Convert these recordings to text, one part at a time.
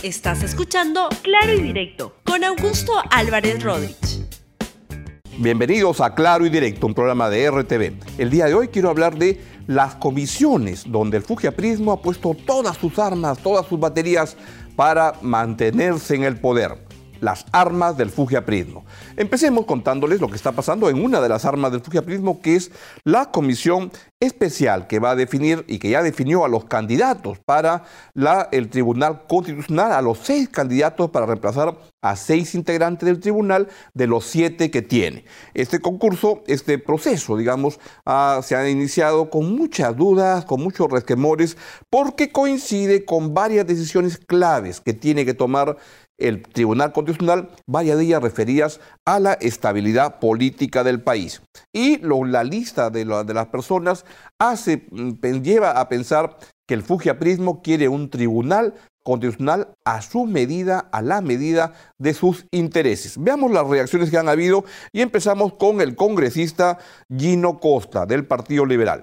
Estás escuchando Claro y Directo con Augusto Álvarez Rodríguez. Bienvenidos a Claro y Directo, un programa de RTV. El día de hoy quiero hablar de las comisiones, donde el fujiaprismo ha puesto todas sus armas, todas sus baterías para mantenerse en el poder. Las armas del fujiaprismo. Empecemos contándoles lo que está pasando en una de las armas del fujiaprismo, que es la comisión especial que va a definir y que ya definió a los candidatos para el Tribunal Constitucional, a los 6 candidatos para reemplazar a 6 integrantes del tribunal de los 7 que tiene. Este concurso, este proceso, digamos, se ha iniciado con muchas dudas, con muchos resquemores, porque coincide con varias decisiones claves que tiene que tomar el Tribunal Constitucional, varias de ellas referidas a la estabilidad política del país. Y la lista de las personas lleva a pensar que el fujiaprismo quiere un Tribunal Constitucional a su medida, a la medida de sus intereses. Veamos las reacciones que han habido y empezamos con el congresista Gino Costa, del Partido Liberal.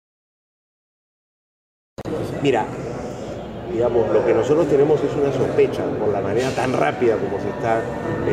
Mira, digamos, lo que nosotros tenemos es una sospecha por la manera tan rápida como se está,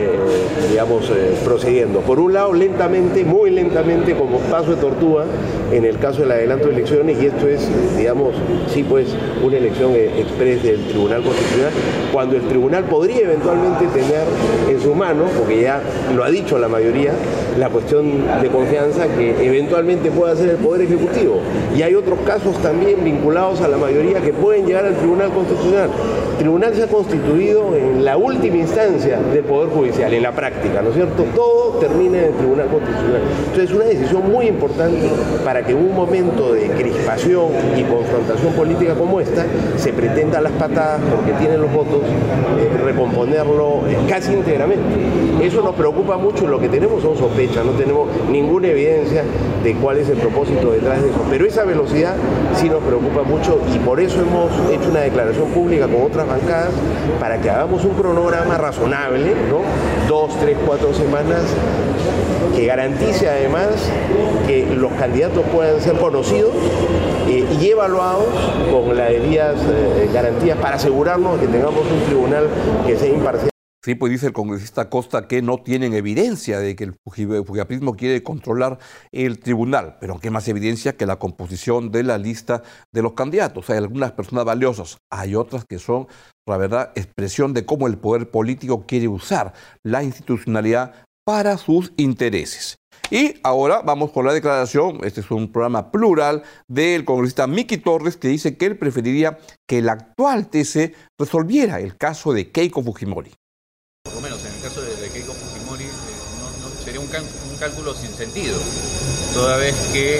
procediendo. Por un lado, lentamente, muy lentamente, como paso de tortuga, en el caso del adelanto de elecciones, y esto es, digamos, sí, pues, una elección express del Tribunal Constitucional, cuando el Tribunal podría eventualmente tener en su mano, porque ya lo ha dicho la mayoría, la cuestión de confianza que eventualmente pueda hacer el Poder Ejecutivo. Y hay otros casos también vinculados a la mayoría que pueden llegar al Tribunal Constitucional. El Tribunal se ha constituido en la última instancia del Poder Judicial, en la práctica, ¿no es cierto? Todo termina en el Tribunal Constitucional. Entonces es una decisión muy importante para que en un momento de crispación y confrontación política como esta, se pretenda a las patadas, porque tienen los votos, recomponerlo casi íntegramente. Eso nos preocupa mucho, lo que tenemos son sospechas, no tenemos ninguna evidencia de cuál es el propósito detrás de eso. Pero esa velocidad sí nos preocupa mucho y por eso hemos hecho una declaración pública con otras bancadas para que hagamos un cronograma razonable, ¿no? 2, 3, 4 semanas, que garantice además que los candidatos puedan ser conocidos y evaluados con las debidas garantías para asegurarnos de que tengamos un tribunal que sea imparcial. Sí, pues dice el congresista Costa que no tienen evidencia de que el fujiaprismo quiere controlar el tribunal, pero ¿qué más evidencia que la composición de la lista de los candidatos? Hay algunas personas valiosas, hay otras que son, la verdad, expresión de cómo el poder político quiere usar la institucionalidad para sus intereses. Y ahora vamos con la declaración, este es un programa plural, del congresista Miki Torres, que dice que él preferiría que el actual TC resolviera el caso de Keiko Fujimori. Por lo menos en el caso de Keiko Fujimori no sería un cálculo sin sentido, toda vez que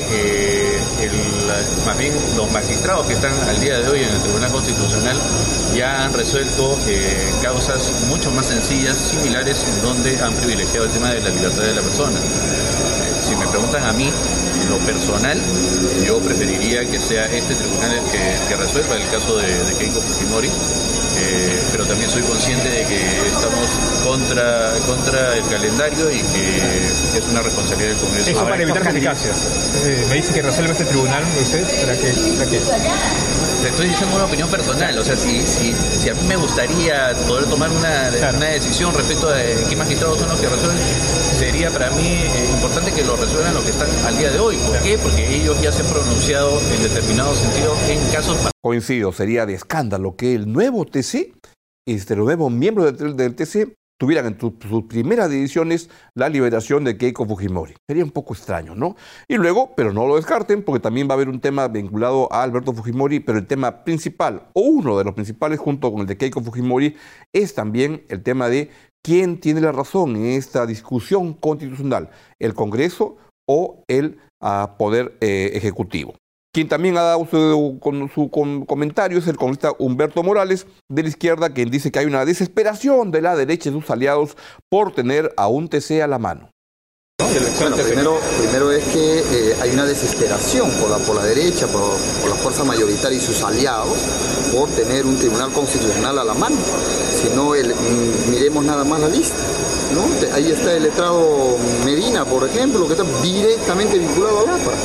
más bien los magistrados que están al día de hoy en el Tribunal Constitucional ya han resuelto causas mucho más sencillas, similares, en donde han privilegiado el tema de la libertad de la persona. Si me preguntan a mí, en lo personal, yo preferiría que sea este tribunal el que resuelva el caso de Keiko Fujimori. Pero también soy consciente de que estamos contra el calendario y que es una responsabilidad del Congreso. Eso para evitar complicaciones. Me dice que resuelve este tribunal, ¿usted? ¿Para qué? Te estoy diciendo una opinión personal, o sea, si a mí me gustaría poder tomar una decisión respecto a qué magistrados son los que resuelven, sería para mí importante que lo resuelvan los que están al día de hoy. ¿Por qué? Porque ellos ya se han pronunciado en determinado sentido en casos... Coincido, sería de escándalo que el nuevo TC, los nuevos miembros del TC, tuvieran en sus primeras decisiones la liberación de Keiko Fujimori. Sería un poco extraño, ¿no? Y luego, pero no lo descarten, porque también va a haber un tema vinculado a Alberto Fujimori, pero el tema principal, o uno de los principales junto con el de Keiko Fujimori, es también el tema de quién tiene la razón en esta discusión constitucional, el Congreso o el Poder Ejecutivo. Quien también ha dado su comentario es el congresista Humberto Morales, de la izquierda, quien dice que hay una desesperación de la derecha y sus aliados por tener a un TC a la mano. Bueno, primero es que hay una desesperación por la derecha, por la fuerza mayoritaria y sus aliados, por tener un tribunal constitucional a la mano. Si no, miremos nada más la lista, ¿no? Ahí está el letrado Medina, por ejemplo, que está directamente vinculado al APRA.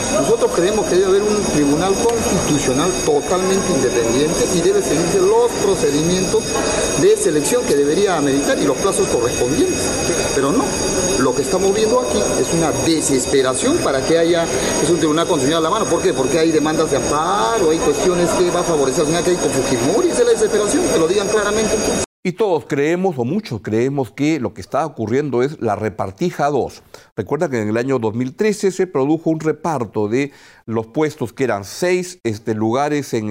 Nosotros creemos que debe haber un tribunal constitucional totalmente independiente y debe seguirse los procedimientos de selección que debería ameritar y los plazos correspondientes. Pero no, lo que estamos viendo aquí es una desesperación para que haya un tribunal constitucional a la mano. ¿Por qué? Porque hay demandas de amparo, hay cuestiones que va a favorecer al señor Keiko Fujimori. Esa es la desesperación, que lo digan claramente entonces. Y todos creemos, o muchos creemos, que lo que está ocurriendo es la repartija 2. Recuerda que en el año 2013 se produjo un reparto de los puestos que eran 7 lugares en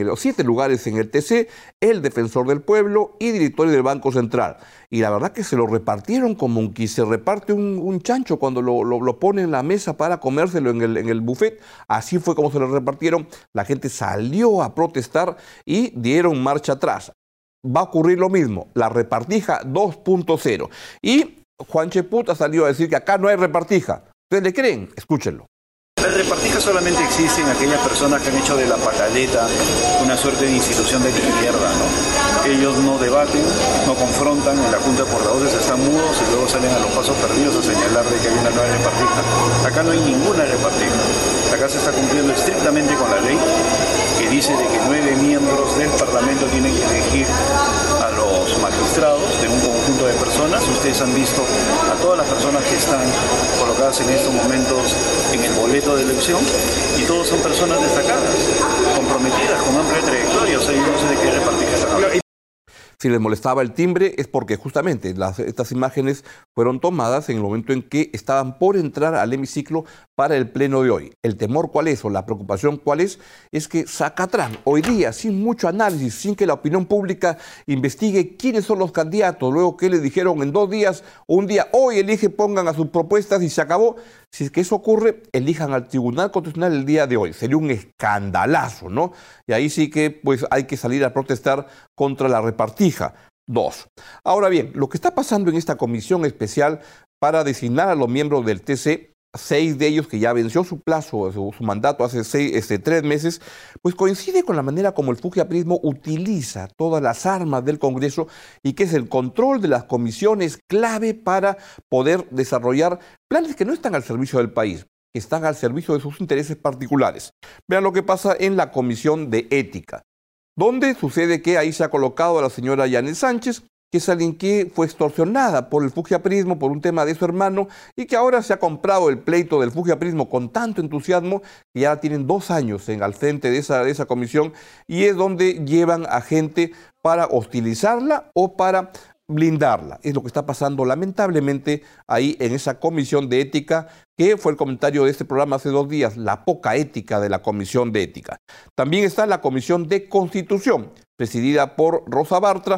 el TC, el Defensor del Pueblo y directorio del Banco Central. Y la verdad que se lo repartieron como que se reparte un chancho cuando lo pone en la mesa para comérselo en el buffet. Así fue como se lo repartieron. La gente salió a protestar y dieron marcha atrás. Va a ocurrir lo mismo, la repartija 2.0. Y Juan Cheput ha salido a decir que acá no hay repartija. ¿Ustedes le creen? Escúchenlo. La repartija solamente existe en aquellas personas que han hecho de la Pacaleta una suerte de institución de izquierda, ¿no? Ellos no debaten, no confrontan, en la Junta de Portavoces están mudos y luego salen a los pasos perdidos a señalar de que hay una nueva repartija. Acá no hay ninguna repartija. Acá se está cumpliendo estrictamente con la ley que dice de que 9 miembros del Parlamento tienen que elegir a los magistrados de un conjunto de personas. Ustedes han visto a todas las personas que están colocadas en estos momentos en el boleto de elección y todos son personas destacadas, comprometidas, con amplia trayectoria. O sea, yo no sé de qué repartija están hablando. Si les molestaba el timbre es porque justamente estas imágenes fueron tomadas en el momento en que estaban por entrar al hemiciclo para el pleno de hoy. El temor cuál es o la preocupación cuál es que Zacatrán, hoy día, sin mucho análisis, sin que la opinión pública investigue quiénes son los candidatos, luego que les dijeron en 2 días o un día, hoy elige, pongan a sus propuestas y se acabó. Si es que eso ocurre, elijan al Tribunal Constitucional el día de hoy. Sería un escandalazo, ¿no? Y ahí sí que pues hay que salir a protestar contra la repartija 2. Ahora bien, lo que está pasando en esta comisión especial para designar a los miembros del TC, 6 de ellos que ya venció su plazo, su mandato hace 3 meses, pues coincide con la manera como el fujiaprismo utiliza todas las armas del Congreso y que es el control de las comisiones clave para poder desarrollar planes que no están al servicio del país, que están al servicio de sus intereses particulares. Vean lo que pasa en la Comisión de Ética, donde sucede que ahí se ha colocado a la señora Yanet Sánchez, que es alguien que fue extorsionada por el fujiaprismo, por un tema de su hermano, y que ahora se ha comprado el pleito del fujiaprismo con tanto entusiasmo que ya tienen 2 años al frente de esa comisión, y es donde llevan a gente para hostilizarla o para blindarla. Es lo que está pasando lamentablemente ahí en esa comisión de ética, que fue el comentario de este programa hace 2 días, la poca ética de la comisión de ética. También está la comisión de Constitución, presidida por Rosa Bartra,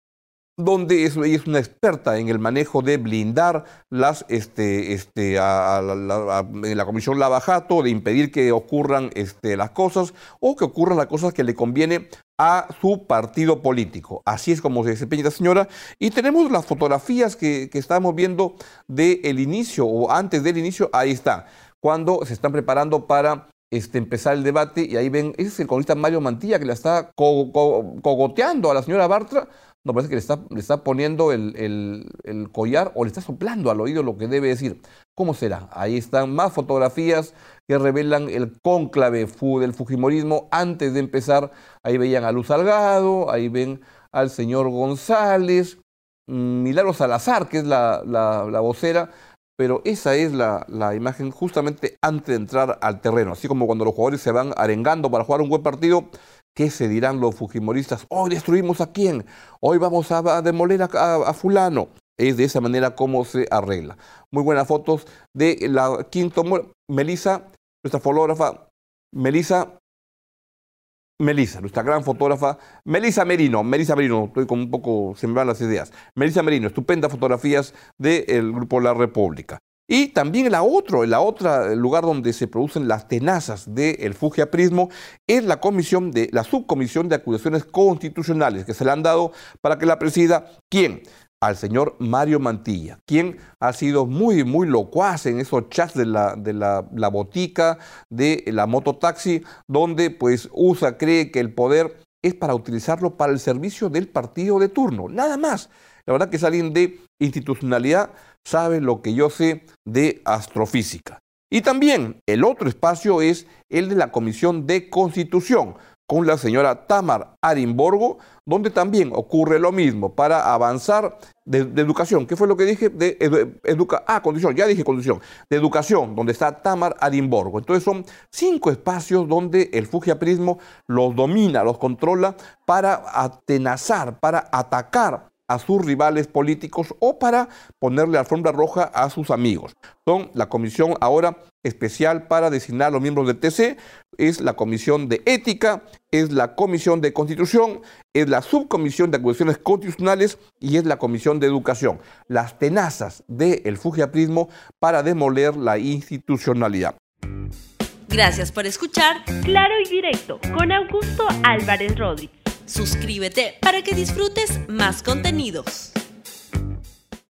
donde ella es una experta en el manejo de blindar en la comisión Lavajato, de impedir que ocurran las cosas o que ocurran las cosas que le conviene a su partido político. Así es como se desempeña la señora. Y tenemos las fotografías que estamos viendo del inicio o antes del inicio. Ahí está, cuando se están preparando para empezar el debate, y ahí ven, ese es el congresista Mario Mantilla que la está cogoteando a la señora Bartra. No, parece que le está poniendo el collar o le está soplando al oído lo que debe decir. ¿Cómo será? Ahí están más fotografías que revelan el cónclave del fujimorismo antes de empezar. Ahí veían a Luz Salgado, ahí ven al señor González, Milagro Salazar, que es la vocera, pero esa es la imagen justamente antes de entrar al terreno. Así como cuando los jugadores se van arengando para jugar un buen partido, ¿qué se dirán los fujimoristas? Hoy destruimos a quién, hoy vamos a demoler a fulano. Es de esa manera como se arregla. Muy buenas fotos de la quinto. Melissa, nuestra fotógrafa, Melissa, nuestra gran fotógrafa, Melissa Merino, estoy con un poco, se me van las ideas. Melissa Merino, estupendas fotografías del Grupo La República. Y también el otro lugar donde se producen las tenazas del fujiaprismo es la subcomisión de acusaciones constitucionales que se le han dado para que la presida, ¿quién? Al señor Mario Mantilla, quien ha sido muy, muy locuaz en esos chats de la botica, de la mototaxi, donde pues cree que el poder es para utilizarlo para el servicio del partido de turno, nada más. La verdad que es alguien de institucionalidad, sabe lo que yo sé de astrofísica. Y también el otro espacio es el de la Comisión de Constitución, con la señora Tamar Arimborgo, donde también ocurre lo mismo para avanzar de educación. ¿Qué fue lo que dije? Constitución, ya dije constitución. De educación, donde está Tamar Arimborgo. Entonces son 5 espacios donde el fujiaprismo los domina, los controla para atenazar, para atacar a sus rivales políticos o para ponerle alfombra roja a sus amigos. Son la comisión ahora especial para designar a los miembros del TC, es la comisión de ética, es la comisión de constitución, es la subcomisión de acusaciones constitucionales y es la comisión de educación. Las tenazas del fujiaprismo para demoler la institucionalidad. Gracias por escuchar Claro y Directo con Augusto Álvarez Rodríguez. Suscríbete para que disfrutes más contenidos.